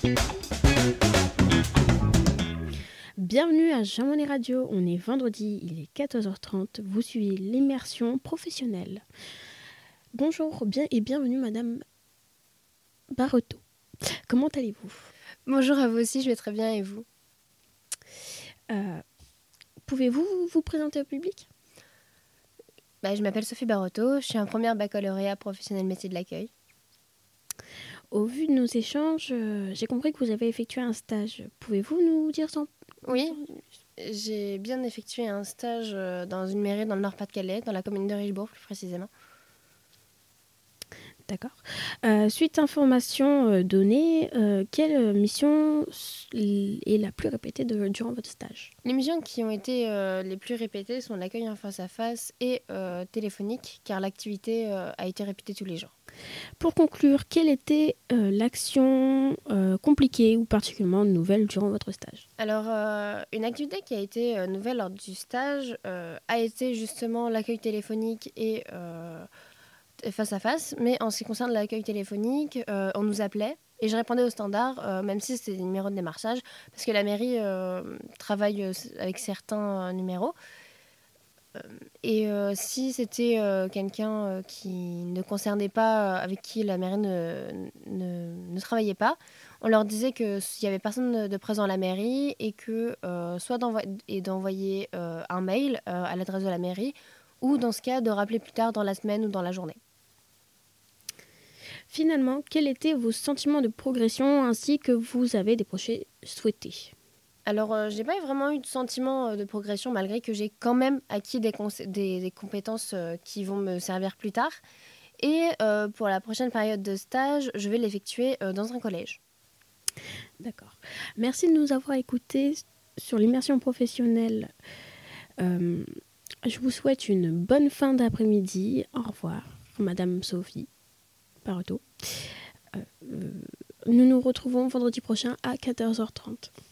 Bienvenue à Jamoni Radio, on est vendredi, il est 14h30, vous suivez l'immersion professionnelle. Bonjour et bienvenue Madame Barreto. Comment allez-vous ? Bonjour à vous aussi, je vais très bien et vous ? Pouvez-vous vous présenter au public ? Je m'appelle Sophie Barreto, je suis en première baccalauréat professionnel métier de l'accueil. Au vu de nos échanges, j'ai compris que vous avez effectué un stage. Pouvez-vous nous dire ça ? Oui, j'ai bien effectué un stage dans une mairie dans le Nord-Pas-de-Calais, dans la commune de Richebourg plus précisément. D'accord. Suite information donnée, quelle mission est la plus répétée durant votre stage ? Les missions qui ont été les plus répétées sont l'accueil en face-à-face et téléphonique, car l'activité a été répétée tous les jours. Pour conclure, quelle était l'action compliquée ou particulièrement nouvelle durant votre stage ? Alors, une activité qui a été nouvelle lors du stage a été justement l'accueil téléphonique et face à face, mais en ce qui concerne l'accueil téléphonique, on nous appelait et je répondais au standard, même si c'était des numéros de démarchage, parce que la mairie travaille avec certains numéros. Et si c'était quelqu'un qui ne concernait pas, avec qui la mairie ne travaillait pas, on leur disait qu'il n'y avait personne de présent à la mairie et que soit d'envoyer un mail à l'adresse de la mairie, ou dans ce cas de rappeler plus tard dans la semaine ou dans la journée. Finalement, quels étaient vos sentiments de progression ainsi que vous avez des projets souhaités ? Alors, j'ai pas vraiment eu de sentiment de progression, malgré que j'ai quand même acquis des compétences qui vont me servir plus tard. Et pour la prochaine période de stage, je vais l'effectuer dans un collège. D'accord. Merci de nous avoir écoutés sur l'immersion professionnelle. Je vous souhaite une bonne fin d'après-midi. Au revoir, Madame Sophie Barreto. Nous nous retrouvons vendredi prochain à 14h30.